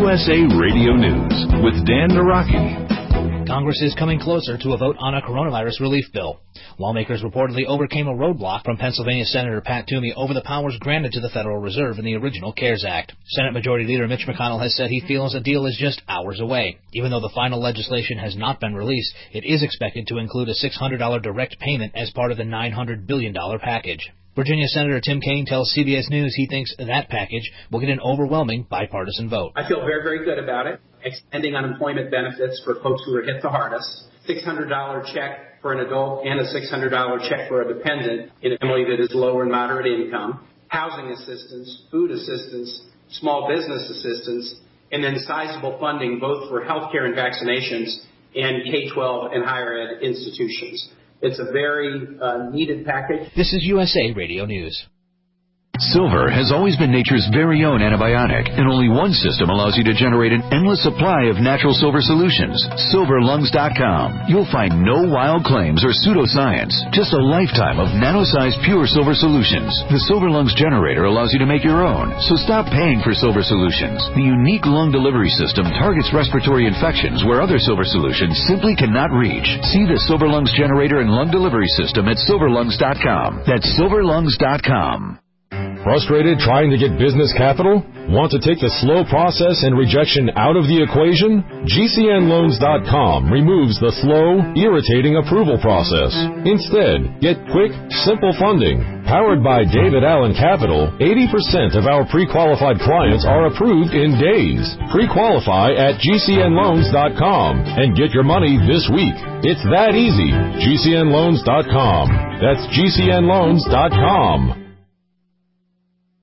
USA Radio News with Dan Naraki. Congress is coming closer to a vote on a coronavirus relief bill. Lawmakers reportedly overcame a roadblock from Pennsylvania Senator Pat Toomey over the powers granted to the Federal Reserve in the original CARES Act. Senate Majority Leader Mitch McConnell has said he feels a deal is just hours away. Even though the final legislation has not been released, it is expected to include a $600 direct payment as part of the $900 billion package. Virginia Senator Tim Kaine tells CBS News he thinks that package will get an overwhelming bipartisan vote. I feel very, very good about it. Extending unemployment benefits for folks who are hit the hardest, $600 check for an adult and a $600 check for a dependent in a family that is low and moderate income, housing assistance, food assistance, small business assistance, and then sizable funding both for health care and vaccinations and K-12 and higher ed institutions. It's a very needed package. This is USA Radio News. Silver has always been nature's very own antibiotic, and only one system allows you to generate an endless supply of natural silver solutions. SilverLungs.com. You'll find no wild claims or pseudoscience, just a lifetime of nano-sized pure silver solutions. The Silver Lungs generator allows you to make your own, so stop paying for silver solutions. The unique lung delivery system targets respiratory infections where other silver solutions simply cannot reach. See the Silver Lungs generator and lung delivery system at SilverLungs.com. That's SilverLungs.com. Frustrated trying to get business capital? Want to take the slow process and rejection out of the equation? GCNLoans.com removes the slow, irritating approval process. Instead, get quick, simple funding. Powered by David Allen Capital, 80% of our pre-qualified clients are approved in days. Pre-qualify at GCNLoans.com and get your money this week. It's that easy. GCNLoans.com. That's GCNLoans.com.